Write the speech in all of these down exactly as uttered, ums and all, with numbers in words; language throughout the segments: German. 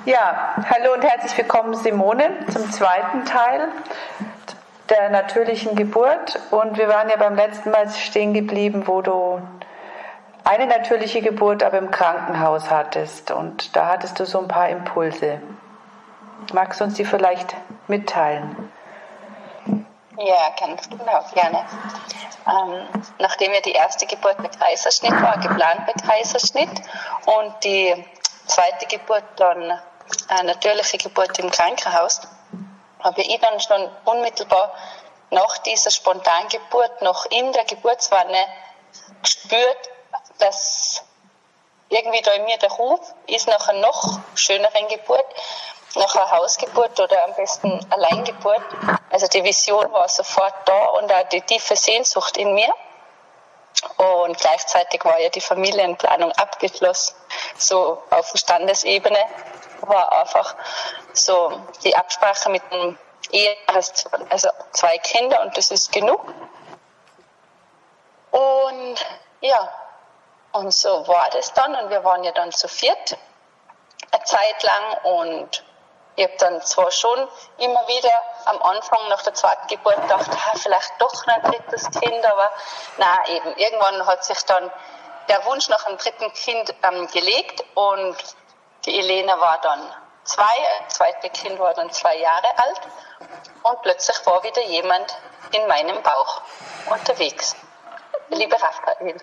Ja, hallo und herzlich willkommen, Simone, zum zweiten Teil der natürlichen Geburt. Und wir waren ja beim letzten Mal stehen geblieben, wo du eine natürliche Geburt aber im Krankenhaus hattest. Und da hattest du so ein paar Impulse. Magst du uns die vielleicht mitteilen? Ja, ganz genau, gerne. Ähm, nachdem ja die erste Geburt mit Kaiserschnitt war, geplant mit Kaiserschnitt, und die zweite Geburt dann eine natürliche Geburt im Krankenhaus, habe ich dann schon unmittelbar nach dieser Spontangeburt, noch in der Geburtswanne gespürt, dass irgendwie da in mir der Ruf ist nach einer noch schöneren Geburt, nach einer Hausgeburt oder am besten Alleingeburt. Also die Vision war sofort da und auch die tiefe Sehnsucht in mir. Und gleichzeitig war ja die Familienplanung abgeschlossen. So auf Standesebene war einfach so die Absprache mit dem Ehepaar, also zwei Kinder, und das ist genug. Und ja, und so war das dann, und wir waren ja dann zu viert eine Zeit lang, und ich habe dann zwar schon immer wieder am Anfang nach der zweiten Geburt gedacht, ah, vielleicht doch ein drittes Kind, aber nein, eben. Irgendwann hat sich dann der Wunsch nach einem dritten Kind ähm, gelegt, und die Elena war dann zwei, das zweite Kind war dann zwei Jahre alt, und plötzlich war wieder jemand in meinem Bauch unterwegs. Der liebe Raphael.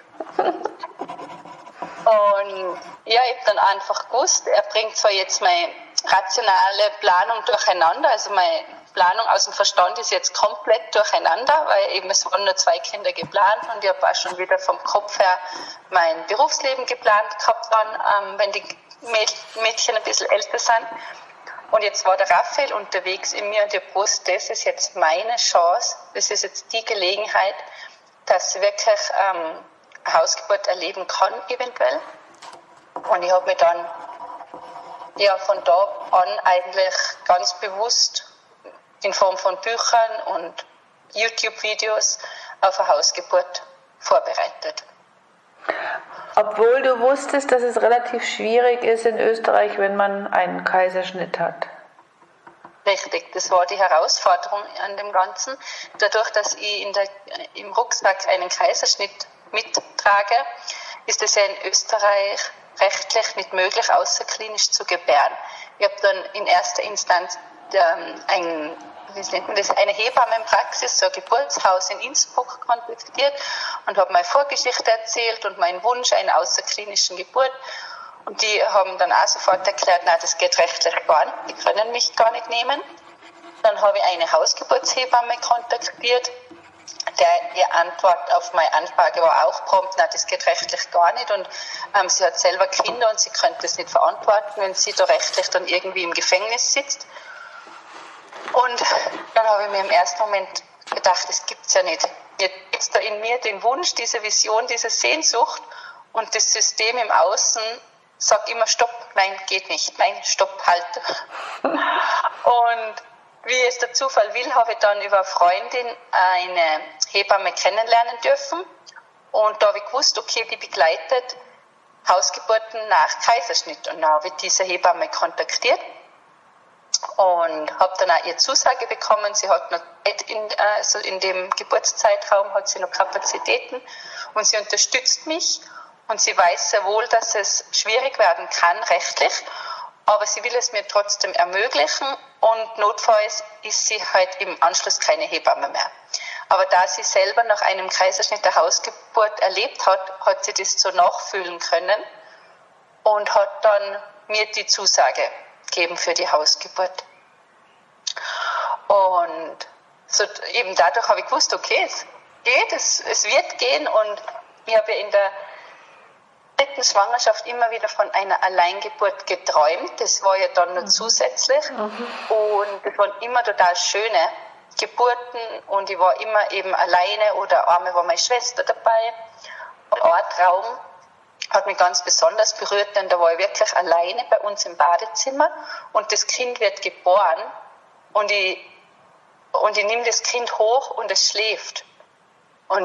Und ja, ich habe dann einfach gewusst, er bringt zwar jetzt meine rationale Planung durcheinander, also meine Planung aus dem Verstand ist jetzt komplett durcheinander, weil eben es waren nur zwei Kinder geplant, und ich habe auch schon wieder vom Kopf her mein Berufsleben geplant gehabt, dann, ähm, wenn die Mädchen ein bisschen älter sind. Und jetzt war der Raphael unterwegs in mir, und ich wusste, das ist jetzt meine Chance, das ist jetzt die Gelegenheit, dass ich wirklich ähm, eine Hausgeburt erleben kann, eventuell. Und ich habe mich dann ja von da an eigentlich ganz bewusst in Form von Büchern und YouTube-Videos auf eine Hausgeburt vorbereitet. Obwohl du wusstest, dass es relativ schwierig ist in Österreich, wenn man einen Kaiserschnitt hat. Richtig, das war die Herausforderung an dem Ganzen. Dadurch, dass ich in der, im Rucksack einen Kaiserschnitt mittrage, ist es ja in Österreich rechtlich nicht möglich, außerklinisch zu gebären. Ich habe dann in erster Instanz ähm, ein, wie nennt man das, eine Hebammenpraxis, so ein Geburtshaus in Innsbruck kontaktiert und habe meine Vorgeschichte erzählt und meinen Wunsch einer außerklinischen Geburt. Und die haben dann auch sofort erklärt, nein, das geht rechtlich gar nicht, die können mich gar nicht nehmen. Dann habe ich eine Hausgeburtshebamme kontaktiert. Der, ihr Antwort auf meine Anfrage war auch prompt, nein, das geht rechtlich gar nicht, und ähm, sie hat selber Kinder und sie könnte das nicht verantworten, wenn sie da rechtlich dann irgendwie im Gefängnis sitzt. Und dann habe ich mir im ersten Moment gedacht, das gibt's ja nicht. Jetzt gibt's da in mir den Wunsch, diese Vision, diese Sehnsucht, und das System im Außen sagt immer, stopp, nein, geht nicht, nein, stopp, halt. Und wie es der Zufall will, habe ich dann über eine Freundin eine Hebamme kennenlernen dürfen. Und da habe ich gewusst, okay, die begleitet Hausgeburten nach Kaiserschnitt. Und dann habe ich diese Hebamme kontaktiert und habe dann auch ihre Zusage bekommen. Sie hat noch Zeit in, also in dem Geburtszeitraum, hat sie noch Kapazitäten, und sie unterstützt mich. Und sie weiß sehr wohl, dass es schwierig werden kann, rechtlich. Aber sie will es mir trotzdem ermöglichen, und notfalls ist sie halt im Anschluss keine Hebamme mehr. Aber da sie selber nach einem Kaiserschnitt der Hausgeburt erlebt hat, hat sie das so nachfühlen können und hat dann mir die Zusage gegeben für die Hausgeburt. Und so eben dadurch habe ich gewusst, okay, es geht, es, es wird gehen, und ich habe ja in der dritten Schwangerschaft immer wieder von einer Alleingeburt geträumt. Das war ja dann noch zusätzlich. Mhm. Und das waren immer total schöne Geburten, und ich war immer eben alleine, oder einmal war meine Schwester dabei. Und ein Traum hat mich ganz besonders berührt, denn da war ich wirklich alleine bei uns im Badezimmer, und das Kind wird geboren, und ich, und ich nehme das Kind hoch und es schläft. Und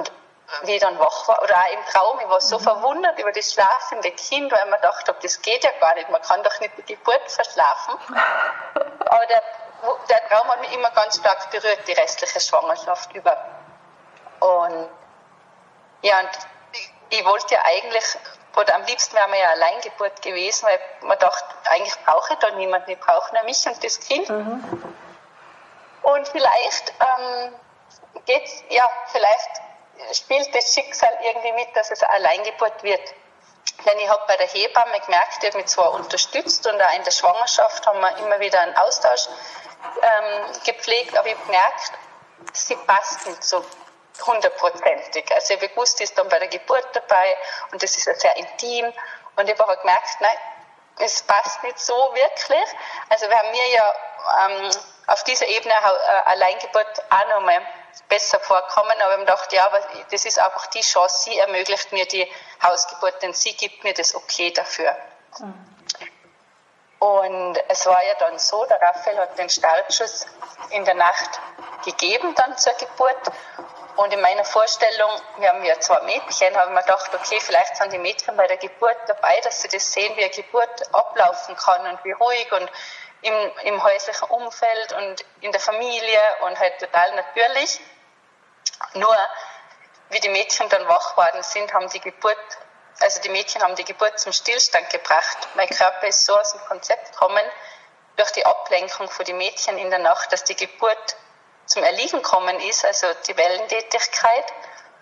wie ich dann wach war, oder auch im Traum, ich war so mhm. verwundert über das schlafende Kind, weil man dachte, das geht ja gar nicht, man kann doch nicht die Geburt verschlafen. Aber der, der Traum hat mich immer ganz stark berührt, die restliche Schwangerschaft über. Und ja, und ich, ich wollte ja eigentlich, oder am liebsten wäre mir ja Alleingeburt gewesen, weil man dachte, eigentlich brauche ich da niemanden, ich brauche nur mich und das Kind. Mhm. Und vielleicht ähm, geht's, ja, vielleicht spielt das Schicksal irgendwie mit, dass es eine Alleingeburt wird. Denn ich habe bei der Hebamme gemerkt, die hat mich zwar unterstützt und auch in der Schwangerschaft haben wir immer wieder einen Austausch ähm, gepflegt, aber ich habe gemerkt, sie passt nicht so hundertprozentig. Also ich habe gewusst, die ist dann bei der Geburt dabei und das ist ja sehr intim. Und ich habe aber gemerkt, nein, es passt nicht so wirklich. Also wir haben mir ja ähm, auf dieser Ebene äh, Alleingeburt auch nochmal besser vorkommen, aber ich habe gedacht, ja, aber das ist einfach die Chance, sie ermöglicht mir die Hausgeburt, denn sie gibt mir das Okay dafür. Mhm. Und es war ja dann so, der Raphael hat den Startschuss in der Nacht gegeben dann zur Geburt. Und in meiner Vorstellung, wir haben ja zwei Mädchen, habe ich mir gedacht, okay, vielleicht sind die Mädchen bei der Geburt dabei, dass sie das sehen, wie eine Geburt ablaufen kann und wie ruhig und im, im häuslichen Umfeld und in der Familie und halt total natürlich. Nur, wie die Mädchen dann wach worden sind, haben die Geburt, also die Mädchen haben die Geburt zum Stillstand gebracht. Mein Körper ist so aus dem Konzept gekommen, durch die Ablenkung von den Mädchen in der Nacht, dass die Geburt zum Erliegen gekommen ist, also die Wellentätigkeit.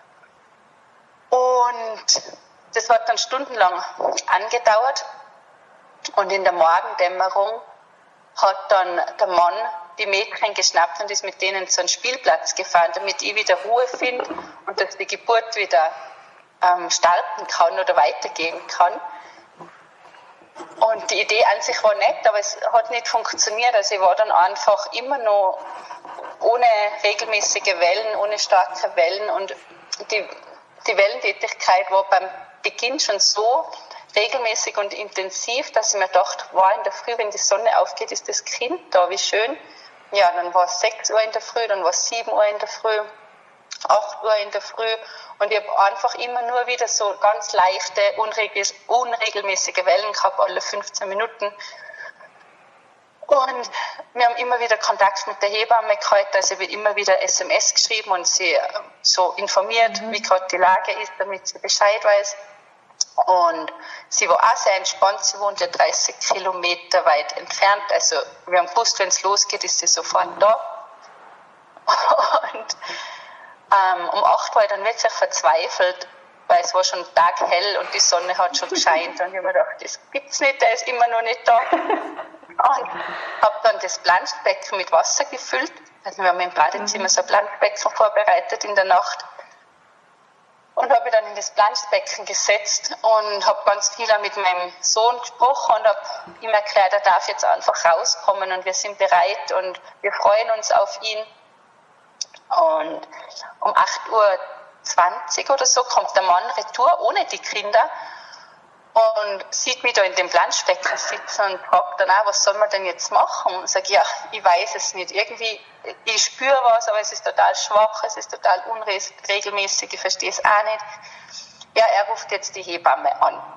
Und das hat dann stundenlang angedauert. Und in der Morgendämmerung hat dann der Mann die Mädchen geschnappt und ist mit denen zu einem Spielplatz gefahren, damit ich wieder Ruhe finde und dass die Geburt wieder ähm, starten kann oder weitergehen kann. Und die Idee an sich war nett, aber es hat nicht funktioniert. Also ich war dann einfach immer noch ohne regelmäßige Wellen, ohne starke Wellen. Und die, die Wellentätigkeit war beim Beginn schon so regelmäßig und intensiv, dass ich mir dachte, wow, in der Früh, wenn die Sonne aufgeht, ist das Kind da, wie schön. Ja, dann war es sechs Uhr in der Früh, dann war es sieben Uhr in der Früh, acht Uhr in der Früh. Und ich habe einfach immer nur wieder so ganz leichte, unregel, unregelmäßige Wellen gehabt, alle fünfzehn Minuten. Und wir haben immer wieder Kontakt mit der Hebamme gehabt, also ich habe immer wieder S M S geschrieben und sie so informiert, mhm. wie gerade die Lage ist, damit sie Bescheid weiß. Und sie war auch sehr entspannt, sie wohnt ja dreißig Kilometer weit entfernt, also wir haben gewusst, wenn es losgeht, ist sie sofort da. Und ähm, um acht war ich dann wirklich verzweifelt, weil es war schon taghell und die Sonne hat schon gescheint und ich habe mir gedacht, das gibt's nicht, der ist immer noch nicht da. Und habe dann das Planschbecken mit Wasser gefüllt, also wir haben im Badezimmer so ein Planschbecken vorbereitet in der Nacht. Und habe mich dann in das Planschbecken gesetzt und habe ganz viel mit meinem Sohn gesprochen und habe ihm erklärt, er darf jetzt einfach rauskommen und wir sind bereit und wir freuen uns auf ihn. Und um acht Uhr zwanzig oder so kommt der Mann retour ohne die Kinder und sieht mich da in dem Planschbecken sitzen und fragt dann auch, was soll man denn jetzt machen? Und ich sage, ja, ich weiß es nicht. Irgendwie, ich spüre was, aber es ist total schwach, es ist total unregelmäßig, ich verstehe es auch nicht. Ja, er ruft jetzt die Hebamme an.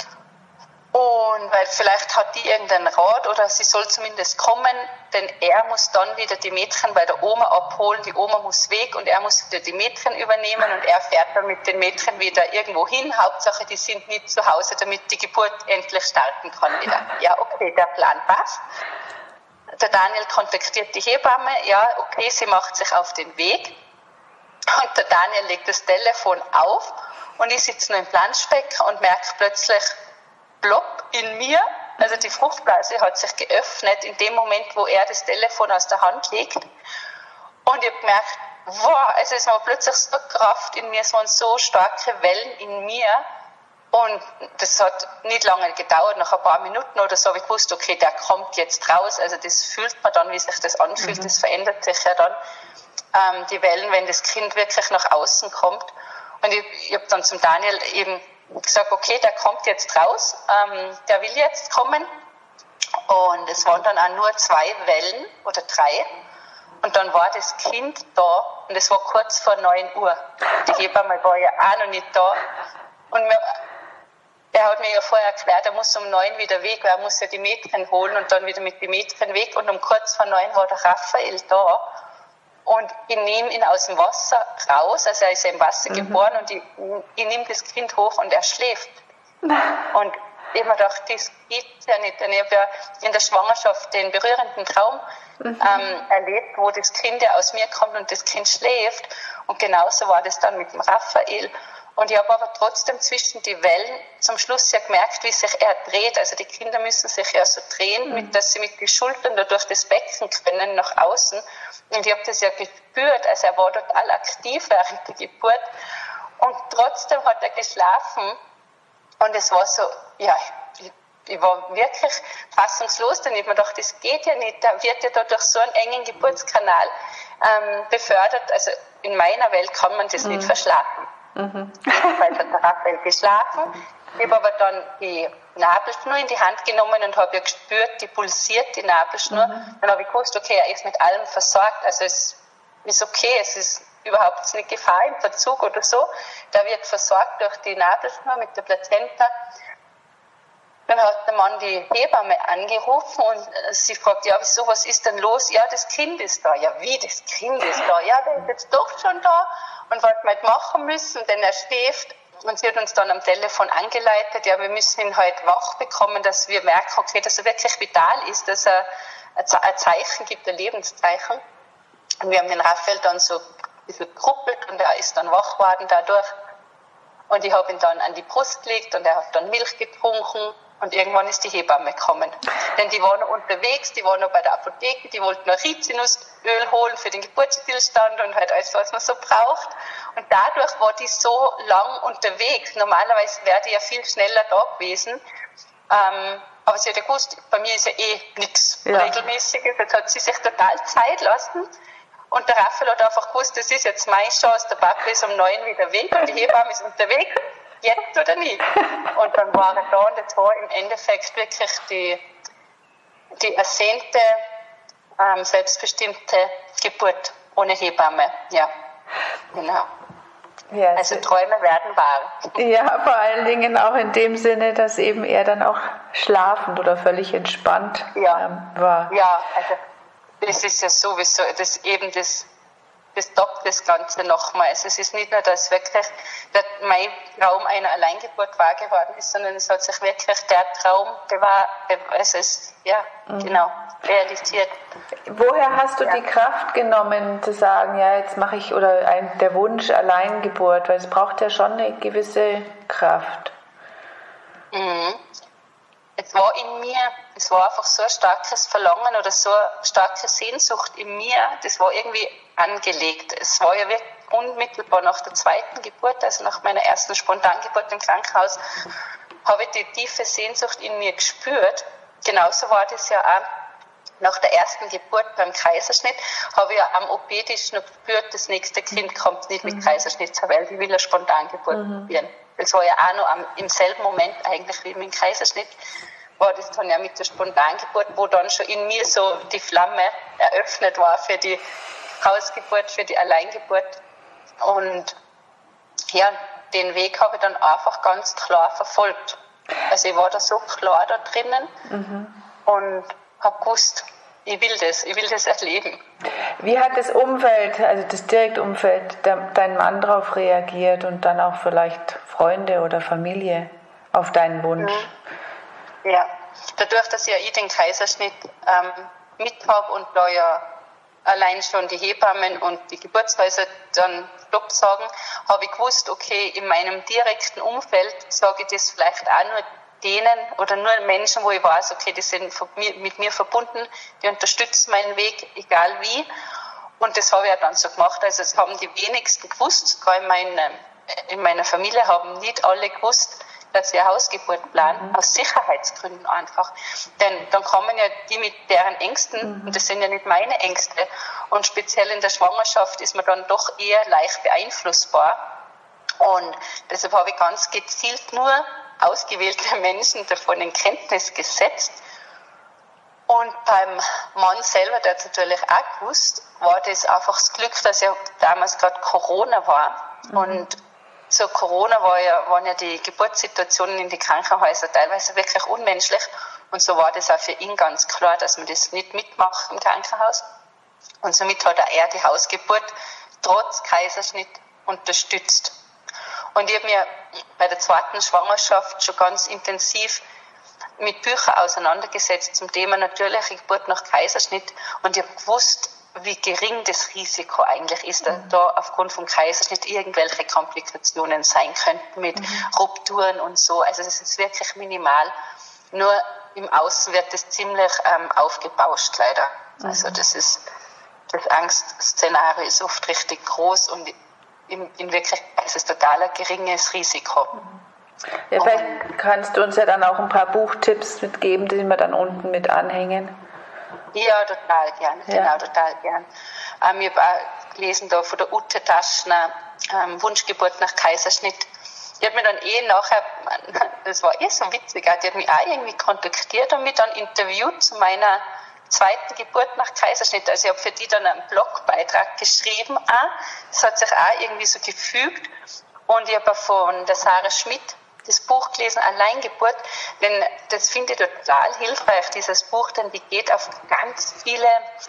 Und weil vielleicht hat die irgendeinen Rat oder sie soll zumindest kommen, denn er muss dann wieder die Mädchen bei der Oma abholen, die Oma muss weg und er muss wieder die Mädchen übernehmen und er fährt dann mit den Mädchen wieder irgendwo hin. Hauptsache, die sind nicht zu Hause, damit die Geburt endlich starten kann wieder. Ja, okay, der Plan passt. Der Daniel kontaktiert die Hebamme, ja, okay, sie macht sich auf den Weg und der Daniel legt das Telefon auf und ich sitze nur im Planschbecken und merke plötzlich, plopp in mir, also die Fruchtblase hat sich geöffnet in dem Moment, wo er das Telefon aus der Hand legt. Und ich habe gemerkt, wow, also es war plötzlich so Kraft in mir, es waren so starke Wellen in mir. Und das hat nicht lange gedauert, nach ein paar Minuten oder so habe ich gewusst, okay, der kommt jetzt raus. Also das fühlt man dann, wie sich das anfühlt, mhm. das verändert sich ja dann, ähm, die Wellen, wenn das Kind wirklich nach außen kommt. Und ich, ich habe dann zum Daniel eben gesagt, okay, der kommt jetzt raus, ähm, der will jetzt kommen. Und es waren dann auch nur zwei Wellen oder drei. Und dann war das Kind da und es war kurz vor neun Uhr. Die Hebamme war ja auch noch nicht da. Und wir, er hat mir ja vorher erklärt, er muss um neun wieder weg, weil er muss ja die Mädchen holen und dann wieder mit den Mädchen weg. Und um kurz vor neun war der Raphael da. Und ich nehme ihn aus dem Wasser raus, also er ist ja im Wasser mhm. geboren und ich, ich nehme das Kind hoch und er schläft. Und ich habe mir gedacht, das geht ja nicht. Und ich habe ja in der Schwangerschaft den berührenden Traum mhm. ähm, erlebt, wo das Kind ja aus mir kommt und das Kind schläft. Und genauso war das dann mit dem Raphael. Und ich habe aber trotzdem zwischen die Wellen zum Schluss ja gemerkt, wie sich er dreht. Also die Kinder müssen sich ja so drehen, mhm. mit, dass sie mit den Schultern da durch das Becken können, nach außen. Und ich habe das ja gespürt. Also er war total aktiv während der Geburt. Und trotzdem hat er geschlafen. Und es war so, ja, ich, ich war wirklich fassungslos, denn ich habe mir gedacht, das geht ja nicht. Da wird ja da durch so einen engen Geburtskanal ähm, befördert. Also in meiner Welt kann man das mhm. nicht verschlafen. Mhm. Jedenfalls hat der Raphael geschlafen. Ich habe aber dann die Nabelschnur in die Hand genommen und habe ja gespürt, die pulsiert, die Nabelschnur. Mhm. Dann habe ich gewusst, okay, er ist mit allem versorgt. Also es ist okay, es ist überhaupt nicht Gefahr im Verzug oder so. Der wird versorgt durch die Nabelschnur mit der Plazenta. Dann hat der Mann die Hebamme angerufen und sie fragt, ja, wieso, was ist denn los? Ja, das Kind ist da. Ja, wie, das Kind ist da? Ja, der ist jetzt doch schon da. Und was wir halt machen müssen, denn er schläft. Und sie hat uns dann am Telefon angeleitet, ja, wir müssen ihn halt wach bekommen, dass wir merken, okay, dass er wirklich vital ist, dass er ein Zeichen gibt, ein Lebenszeichen. Und wir haben den Raphael dann so ein bisschen geruppelt und er ist dann wach geworden dadurch. Und ich habe ihn dann an die Brust gelegt und er hat dann Milch getrunken und irgendwann ist die Hebamme gekommen. Denn die waren unterwegs, die waren noch bei der Apotheke, die wollten noch Rizinusöl holen für den Geburtsstillstand und halt alles, was man so braucht. Und dadurch war die so lang unterwegs. Normalerweise wäre die ja viel schneller da gewesen. Ähm, aber sie hat ja gewusst, bei mir ist ja eh nichts ja. Regelmäßiges. Jetzt hat sie sich total Zeit lassen. Und der Raphael hat einfach gewusst, das ist jetzt meine Chance, der Papa ist um neun wieder weg und die Hebamme ist unterwegs, jetzt oder nie. Und dann war er da und das war im Endeffekt wirklich die, die ersehnte, ähm, selbstbestimmte Geburt ohne Hebamme. Ja, genau. Ja, also Träume werden wahr. Ja, vor allen Dingen auch in dem Sinne, dass eben er dann auch schlafend oder völlig entspannt ja. ähm, war. Ja, also das ist ja sowieso, das eben das, das toppt das Ganze nochmal. Also es ist nicht nur, dass wirklich der, mein Traum einer Alleingeburt wahr geworden ist, sondern es hat sich wirklich der Traum gewahr, also es, ja, mhm. genau, realisiert. Woher hast du ja. die Kraft genommen, zu sagen, ja, jetzt mache ich, oder ein, der Wunsch Alleingeburt, weil es braucht ja schon eine gewisse Kraft. Mhm. Es war in mir, es war einfach so ein starkes Verlangen oder so eine starke Sehnsucht in mir, das war irgendwie angelegt. Es war ja wirklich unmittelbar nach der zweiten Geburt, also nach meiner ersten Spontangeburt im Krankenhaus, habe ich die tiefe Sehnsucht in mir gespürt. Genauso war das ja auch nach der ersten Geburt beim Kaiserschnitt, habe ich ja am O P-Tisch noch gespürt, das nächste Kind kommt nicht mit Kaiserschnitt zur Welt, ich will eine Spontangeburt mhm. probieren. Das war ja auch noch am, im selben Moment eigentlich wie mit dem Kaiserschnitt, war das dann ja mit der Spontangeburt, wo dann schon in mir so die Flamme eröffnet war für die Hausgeburt, für die Alleingeburt. Und ja, den Weg habe ich dann einfach ganz klar verfolgt. Also ich war da so klar da drinnen mhm. und habe gewusst, ich will das, ich will das erleben. Wie hat das Umfeld, also das Direktumfeld, der, dein Mann darauf reagiert und dann auch vielleicht Freunde oder Familie auf deinen Wunsch? Ja, dadurch, dass ja ich den Kaiserschnitt ähm, mit habe und da ja allein schon die Hebammen und die Geburtshäuser dann Stopp sagen, habe ich gewusst, okay, in meinem direkten Umfeld sage ich das vielleicht auch nur denen oder nur Menschen, wo ich weiß, okay, die sind mit mir verbunden, die unterstützen meinen Weg, egal wie. Und das habe ich ja dann so gemacht. Also es haben die wenigsten gewusst, sogar in, meine, in meiner Familie haben nicht alle gewusst, dass ich eine Hausgeburt planen, mhm. aus Sicherheitsgründen einfach. Denn dann kommen ja die mit deren Ängsten, mhm. und das sind ja nicht meine Ängste. Und speziell in der Schwangerschaft ist man dann doch eher leicht beeinflussbar. Und deshalb habe ich ganz gezielt nur ausgewählte Menschen davon in Kenntnis gesetzt. Und beim Mann selber, der hat natürlich auch gewusst, war das einfach das Glück, dass ja damals gerade Corona war. Mhm. Und so Corona war ja, waren ja die Geburtssituationen in die Krankenhäuser teilweise wirklich unmenschlich. Und so war das auch für ihn ganz klar, dass man das nicht mitmacht im Krankenhaus. Und somit hat er die Hausgeburt trotz Kaiserschnitt unterstützt. Und ich habe mir bei der zweiten Schwangerschaft schon ganz intensiv mit Büchern auseinandergesetzt zum Thema natürliche Geburt nach Kaiserschnitt. Und ich habe gewusst, wie gering das Risiko eigentlich ist, dass da aufgrund vom Kaiserschnitt irgendwelche Komplikationen sein könnten mit mhm. Rupturen und so. Also das ist wirklich minimal. Nur im Außen wird das ziemlich ähm, aufgebauscht leider. Mhm. Also das ist, das Angstszenario ist oft richtig groß und in, in Wirklichkeit ist es total ein geringes Risiko. Mhm. Ja, vielleicht kannst du uns ja dann auch ein paar Buchtipps mitgeben, die wir dann unten mit anhängen. Ja, total gern, ja. genau, total gern. Ähm, ich habe auch gelesen da von der Ute Taschner, ähm, Wunschgeburt nach Kaiserschnitt. Die hat mich dann eh nachher, das war eh so witzig, die hat mich auch irgendwie kontaktiert und mich dann interviewt zu meiner zweiten Geburt nach Kaiserschnitt. Also ich habe für die dann einen Blogbeitrag geschrieben auch. Das hat sich auch irgendwie so gefügt. Und ich habe auch von der Sarah Schmidt das Buch gelesen, Alleingeburt, denn das finde ich total hilfreich, dieses Buch, denn die geht auf ganz viele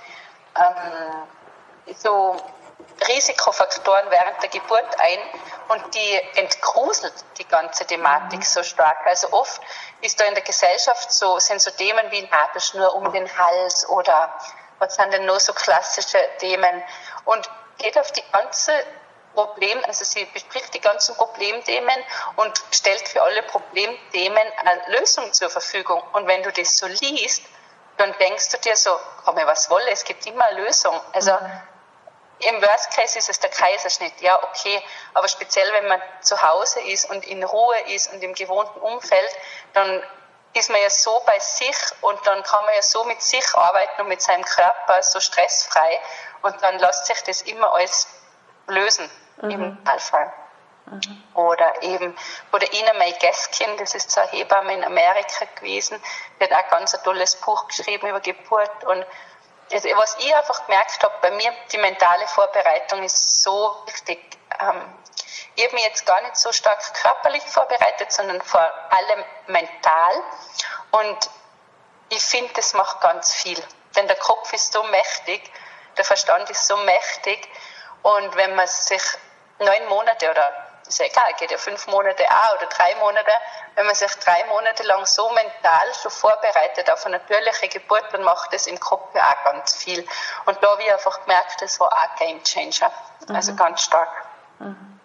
ähm, so Risikofaktoren während der Geburt ein und die entgruselt die ganze Thematik so stark. Also oft ist da in der Gesellschaft so, sind so Themen wie Nabelschnur um den Hals oder was sind denn noch so klassische Themen und geht auf die ganze Problem, also sie bespricht die ganzen Problemthemen und stellt für alle Problemthemen eine Lösung zur Verfügung. Und wenn du das so liest, dann denkst du dir so, komme was wolle, es gibt immer eine Lösung. Also mhm. im Worst Case ist es der Kaiserschnitt, ja okay, aber speziell wenn man zu Hause ist und in Ruhe ist und im gewohnten Umfeld, dann ist man ja so bei sich und dann kann man ja so mit sich arbeiten und mit seinem Körper so stressfrei und dann lässt sich das immer alles lösen. Mhm. Im Fallfall. Mhm. Oder eben, oder Ina May Gaskin, das ist so eine Hebamme in Amerika gewesen, die hat auch ein ganz ein tolles Buch geschrieben über Geburt. Und das, was ich einfach gemerkt habe, bei mir, die mentale Vorbereitung ist so wichtig. Ähm, ich habe mich jetzt gar nicht so stark körperlich vorbereitet, sondern vor allem mental. Und ich finde, das macht ganz viel. Denn der Kopf ist so mächtig, der Verstand ist so mächtig. Und wenn man sich neun Monate oder, ist ja egal, geht ja fünf Monate auch oder drei Monate, wenn man sich drei Monate lang so mental schon vorbereitet auf eine natürliche Geburt, dann macht das im Kopf ja auch ganz viel. Und da habe ich einfach gemerkt, das war auch ein Game Changer. Also mhm. ganz stark. Mhm.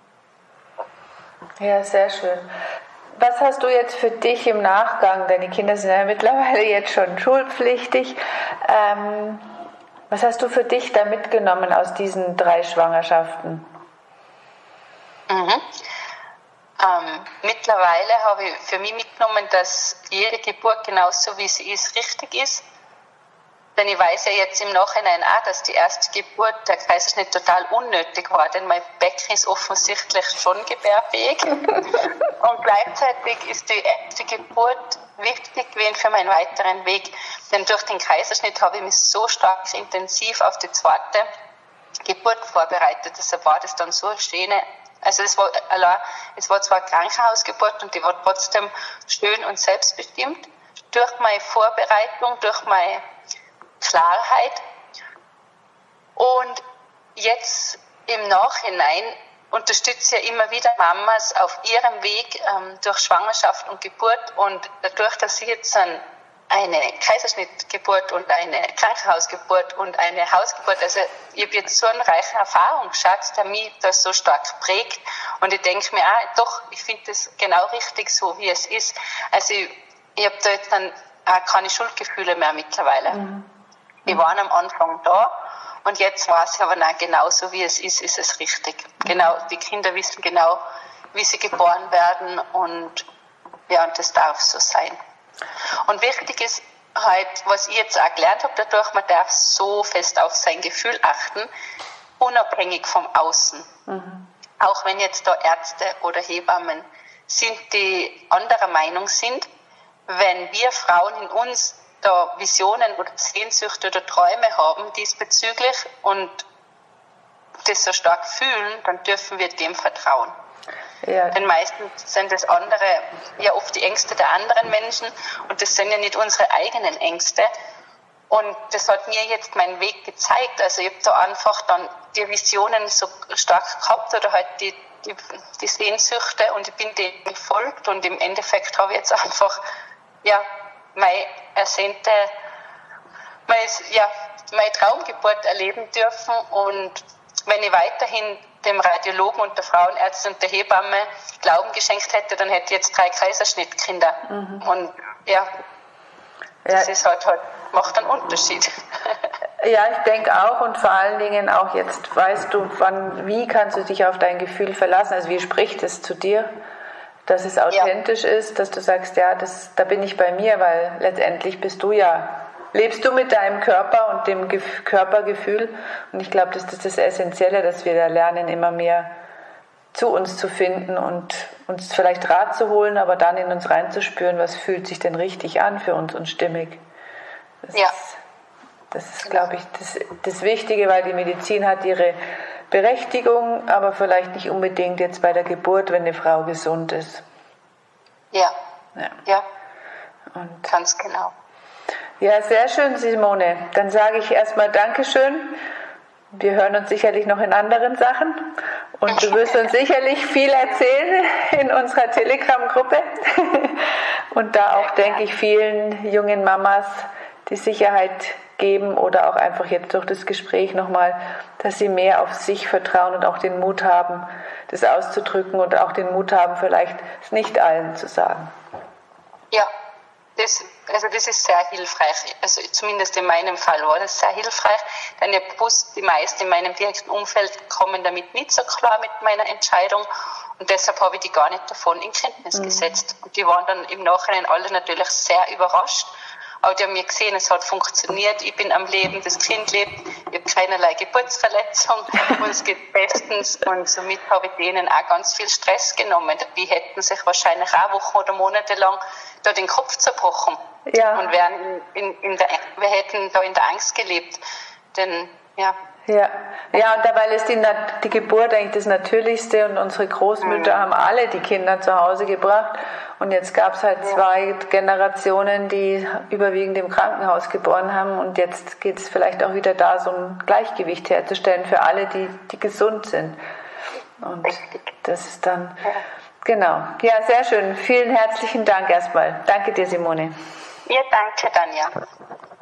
Ja, sehr schön. Was hast du jetzt für dich im Nachgang, deine Kinder sind ja mittlerweile jetzt schon schulpflichtig, ähm, was hast du für dich da mitgenommen aus diesen drei Schwangerschaften? Mhm. Ähm, mittlerweile habe ich für mich mitgenommen, dass jede Geburt genauso wie sie ist, richtig ist. Denn ich weiß ja jetzt im Nachhinein auch, dass die erste Geburt, der Kaiserschnitt total unnötig war, denn mein Becken ist offensichtlich schon gebärfähig. Und gleichzeitig ist die erste Geburt wichtig gewesen für meinen weiteren Weg. Denn durch den Kaiserschnitt habe ich mich so stark intensiv auf die zweite Geburt vorbereitet. Deshalb war das dann so eine schöne, also es war, allein, es war zwar eine Krankenhausgeburt und die war trotzdem schön und selbstbestimmt. Durch meine Vorbereitung, durch meine Klarheit. Und jetzt im Nachhinein unterstütze ich immer wieder Mamas auf ihrem Weg ähm, durch Schwangerschaft und Geburt. Und dadurch, dass ich jetzt ein, eine Kaiserschnittgeburt und eine Krankenhausgeburt und eine Hausgeburt, also ich habe jetzt so einen reichen Erfahrungsschatz, der mich das so stark prägt. Und ich denke mir auch, doch, ich finde das genau richtig so, wie es ist. Also ich, ich habe da jetzt dann auch keine Schuldgefühle mehr mittlerweile. Mhm. Die waren am Anfang da und jetzt weiß ich aber nein, genauso wie es ist, ist es richtig. Genau, die Kinder wissen genau, wie sie geboren werden und ja, und das darf so sein. Und wichtig ist halt, was ich jetzt auch gelernt habe dadurch, man darf so fest auf sein Gefühl achten, unabhängig vom Außen. Mhm. Auch wenn jetzt da Ärzte oder Hebammen sind, die anderer Meinung sind, wenn wir Frauen in uns da Visionen oder Sehnsüchte oder Träume haben diesbezüglich und das so stark fühlen, dann dürfen wir dem vertrauen. Ja. Denn meistens sind das andere, ja oft die Ängste der anderen Menschen und das sind ja nicht unsere eigenen Ängste. Und das hat mir jetzt meinen Weg gezeigt. Also ich habe da einfach dann die Visionen so stark gehabt oder halt die, die, die Sehnsüchte und ich bin denen gefolgt und im Endeffekt habe ich jetzt einfach ja, meine ersehnte, meine, ja, meine Traumgeburt erleben dürfen und wenn ich weiterhin dem Radiologen und der Frauenärztin und der Hebamme Glauben geschenkt hätte, dann hätte ich jetzt drei Kaiserschnittkinder. Mhm. Und ja, das ja. ist halt, halt, macht einen Unterschied. Ja, ich denke auch und vor allen Dingen auch jetzt weißt du, wann, wie kannst du dich auf dein Gefühl verlassen, also wie spricht es zu dir, dass es authentisch ja. ist, dass du sagst, ja, das, da bin ich bei mir, weil letztendlich bist du ja, lebst du mit deinem Körper und dem Gef- Körpergefühl und ich glaube, das ist das Essentielle, dass wir da lernen, immer mehr zu uns zu finden und uns vielleicht Rat zu holen, aber dann in uns reinzuspüren, was fühlt sich denn richtig an für uns und stimmig. Das ja. ist, das ist, glaube ich, das, das Wichtige, weil die Medizin hat ihre Berechtigung, aber vielleicht nicht unbedingt jetzt bei der Geburt, wenn eine Frau gesund ist. Ja, ja, ja. Und ganz genau. Ja, sehr schön, Simone. Dann sage ich erstmal Dankeschön. Wir hören uns sicherlich noch in anderen Sachen und du wirst uns sicherlich viel erzählen in unserer Telegram-Gruppe und da auch, denke ich, vielen jungen Mamas die Sicherheit geben oder auch einfach jetzt durch das Gespräch nochmal, dass sie mehr auf sich vertrauen und auch den Mut haben, das auszudrücken und auch den Mut haben, vielleicht es nicht allen zu sagen. Ja, das, also das ist sehr hilfreich. Also zumindest in meinem Fall war das sehr hilfreich, denn ich wusste, die meisten in meinem direkten Umfeld kommen damit nicht so klar mit meiner Entscheidung und deshalb habe ich die gar nicht davon in Kenntnis mhm. gesetzt. Und die waren dann im Nachhinein alle natürlich sehr überrascht. Aber die haben mir gesehen, es hat funktioniert, ich bin am Leben, das Kind lebt, ich habe keinerlei Geburtsverletzung und es geht bestens und somit habe ich denen auch ganz viel Stress genommen. Die hätten sich wahrscheinlich auch Wochen oder Monate lang da den Kopf zerbrochen ja. und wären in, in der, wir hätten da in der Angst gelebt. Denn, ja. Ja, ja, und dabei ist die, die Geburt eigentlich das Natürlichste und unsere Großmütter mhm. haben alle die Kinder zu Hause gebracht und jetzt gab es halt zwei Generationen, die überwiegend im Krankenhaus geboren haben und jetzt geht es vielleicht auch wieder da, so ein Gleichgewicht herzustellen für alle, die, die gesund sind und das ist dann, genau, ja, sehr schön, vielen herzlichen Dank erstmal, danke dir, Simone. Ja, danke, Tanja.